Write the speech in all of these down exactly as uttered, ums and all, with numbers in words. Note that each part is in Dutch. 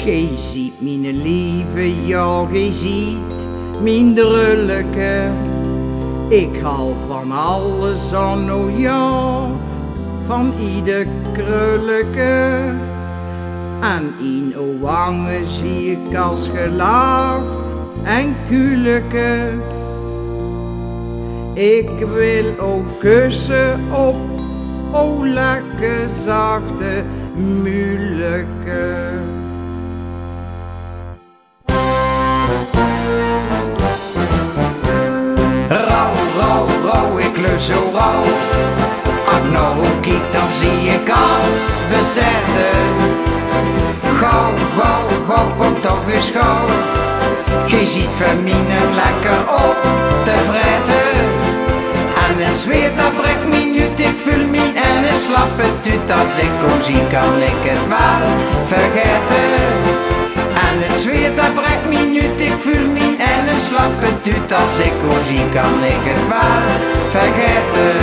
Gij ziet mijn lieve, ja, gij ziet mijn drulleke. Ik hou van alles aan, oh ja, van ieder krulleke. En in o wangen zie ik als gelaagd en kulleke. Ik wil ook kussen op o lekker zachte muleke. Rauw, rauw, rauw, ik lust zo rauw. Als nou kijk, dan zie ik als bezetten. Gauw, gauw, gauw, kom toch eens gauw. Gij ziet verminen lekker op te vreten. En het zweet dat breekt me uit, ik vul me en het slap het uit. Als ik o zie kan ik het wel vergeten. En het zweet dat breekt me uit, ik vul me en het slap het uit. Als ik o zie kan ik het wel vergeten.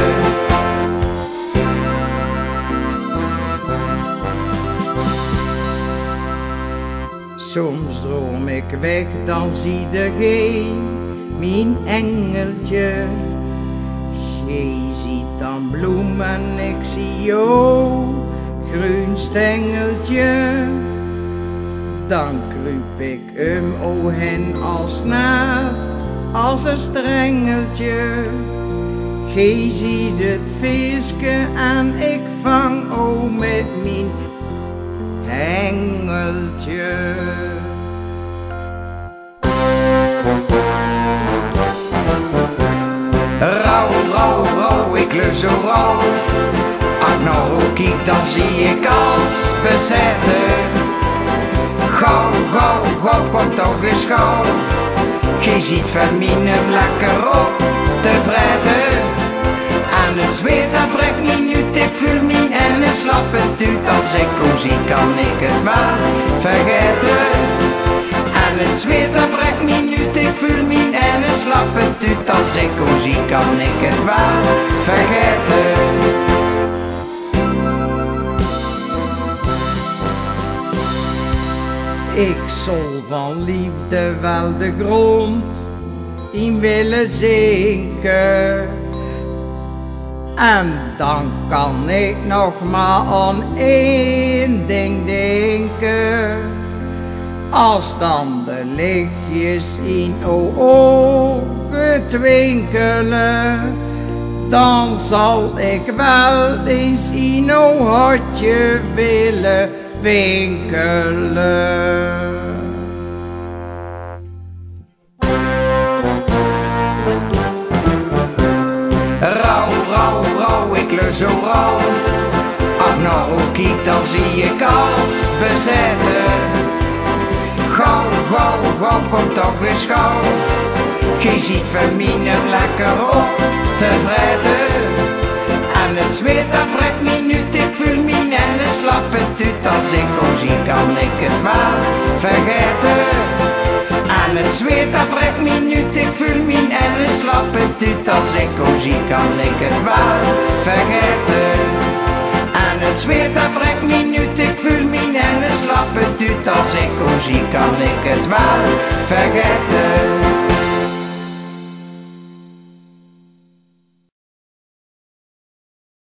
Soms droom ik weg, dan zie de geen mijn engeltje. Gij ziet dan bloemen, ik zie jou, groen stengeltje. Dan kruip ik um o hen als naad, als een strengeltje. Gij ziet het feestje en ik vang o met mijn hengeltje. Rauw, rauw, rauw, ik lust zo rauw. Als nou kijk, dan zie ik als bezetten. Gauw, gauw, gauw, kom toch eens gauw. Gij ziet verminen lekker op te vreten. En het zweet dat breekt me uit, ik vul me en het slap het uit. Als ik o zie kan ik het wel vergeten. En het zweet dat breekt me uit, ik vul me en het slap het uit. Als ik o zie kan ik het wel vergeten. Ik zal van liefde wel de grond in willen zinken. En dan kan ik nog maar aan één ding denken. Als dan de lichtjes in o ogen twinkelen, dan zal ik wel eens in o hartje willen winkelen. Rauw, rauw, rauw, ik lust zo rauw. Als nou kijk, dan zie ik als bezetten. Gauw, gauw, gauw, kom toch eens gauw. Gij ziet verminen lekker op te vreten. En het zweet dat breekt me uit, ik vul me en het slap het uit. Als ik o zie kan ik het wel vergeten. En het zweet dat breekt me uit, ik vul me en het slap het uit. Als ik o zie kan ik het wel vergeten. En het zweet dat breekt me uit, ik vul me en het slap het uit. Als ik o zie kan ik het wel vergeten.